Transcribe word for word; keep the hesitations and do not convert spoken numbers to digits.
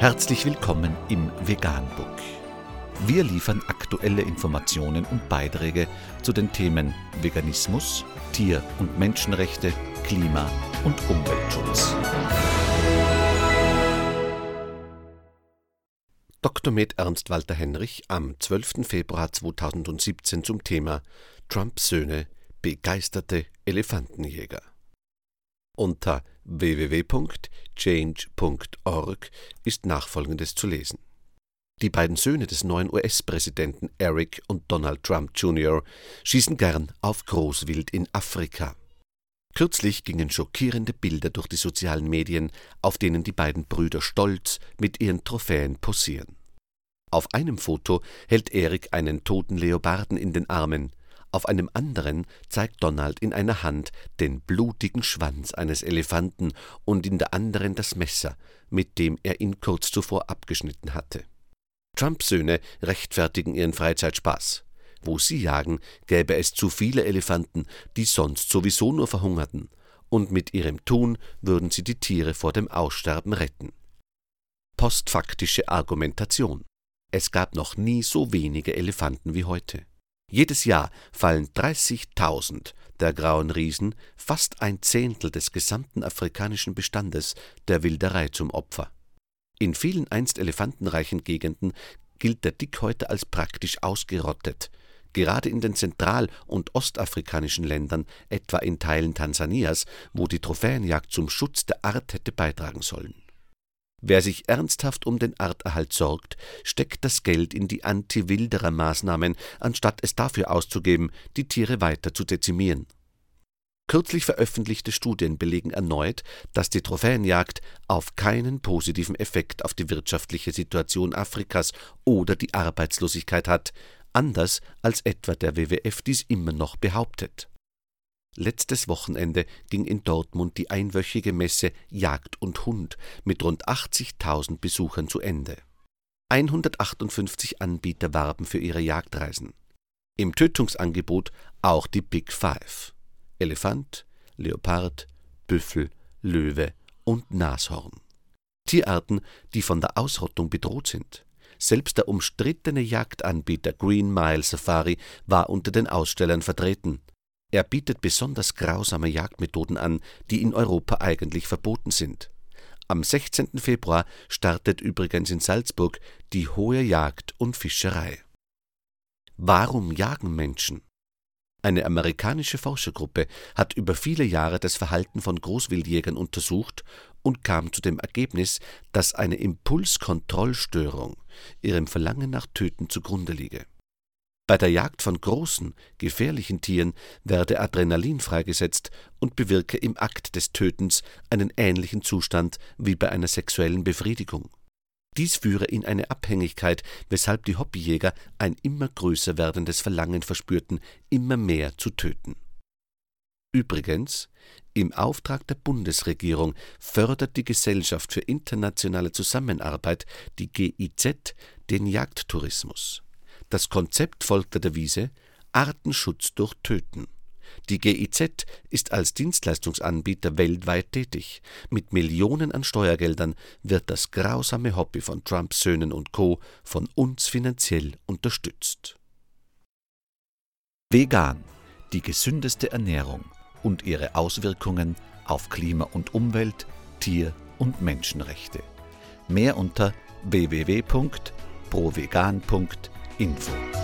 Herzlich willkommen im Veganbook. Wir liefern aktuelle Informationen und Beiträge zu den Themen Veganismus, Tier- und Menschenrechte, Klima- und Umweltschutz. Doktor Med Ernst Walter Henrich am zwölften Februar zweitausendsiebzehn zum Thema Trumps Söhne, begeisterte Elefantenjäger. Unter w w w punkt change punkt org ist Nachfolgendes zu lesen. Die beiden Söhne des neuen U S-Präsidenten Eric und Donald Trump Junior schießen gern auf Großwild in Afrika. Kürzlich gingen schockierende Bilder durch die sozialen Medien, auf denen die beiden Brüder stolz mit ihren Trophäen posieren. Auf einem Foto hält Eric einen toten Leoparden in den Armen, auf einem anderen zeigt Donald in einer Hand den blutigen Schwanz eines Elefanten und in der anderen das Messer, mit dem er ihn kurz zuvor abgeschnitten hatte. Trumps Söhne rechtfertigen ihren Freizeitspaß. Wo sie jagen, gäbe es zu viele Elefanten, die sonst sowieso nur verhungerten, und mit ihrem Tun würden sie die Tiere vor dem Aussterben retten. Postfaktische Argumentation: Es gab noch nie so wenige Elefanten wie heute. Jedes Jahr fallen dreißigtausend der grauen Riesen, fast ein Zehntel des gesamten afrikanischen Bestandes, der Wilderei zum Opfer. In vielen einst elefantenreichen Gegenden gilt der Dickhäuter als praktisch ausgerottet. Gerade in den zentral- und ostafrikanischen Ländern, etwa in Teilen Tansanias, wo die Trophäenjagd zum Schutz der Art hätte beitragen sollen. Wer sich ernsthaft um den Arterhalt sorgt, steckt das Geld in die Anti-Wilderer-Maßnahmen, anstatt es dafür auszugeben, die Tiere weiter zu dezimieren. Kürzlich veröffentlichte Studien belegen erneut, dass die Trophäenjagd auf keinen positiven Effekt auf die wirtschaftliche Situation Afrikas oder die Arbeitslosigkeit hat, anders als etwa der W W F dies immer noch behauptet. Letztes Wochenende ging in Dortmund die einwöchige Messe Jagd und Hund mit rund achtzigtausend Besuchern zu Ende. hundertachtundfünfzig Anbieter warben für ihre Jagdreisen. Im Tötungsangebot auch die Big Five: Elefant, Leopard, Büffel, Löwe und Nashorn. Tierarten, die von der Ausrottung bedroht sind. Selbst der umstrittene Jagdanbieter Green Mile Safari war unter den Ausstellern vertreten. Er bietet besonders grausame Jagdmethoden an, die in Europa eigentlich verboten sind. Am sechzehnten Februar startet übrigens in Salzburg die Hohe Jagd und Fischerei. Warum jagen Menschen? Eine amerikanische Forschergruppe hat über viele Jahre das Verhalten von Großwildjägern untersucht und kam zu dem Ergebnis, dass eine Impulskontrollstörung ihrem Verlangen nach Töten zugrunde liege. Bei der Jagd von großen, gefährlichen Tieren werde Adrenalin freigesetzt und bewirke im Akt des Tötens einen ähnlichen Zustand wie bei einer sexuellen Befriedigung. Dies führe in eine Abhängigkeit, weshalb die Hobbyjäger ein immer größer werdendes Verlangen verspürten, immer mehr zu töten. Übrigens, im Auftrag der Bundesregierung fördert die Gesellschaft für internationale Zusammenarbeit, die G I Z, den Jagdtourismus. Das Konzept folgt der Devise Artenschutz durch Töten. Die G I Z ist als Dienstleistungsanbieter weltweit tätig. Mit Millionen an Steuergeldern wird das grausame Hobby von Trumps Söhnen und Co. von uns finanziell unterstützt. Vegan, die gesündeste Ernährung und ihre Auswirkungen auf Klima und Umwelt, Tier- und Menschenrechte. Mehr unter w w w punkt provegan punkt info.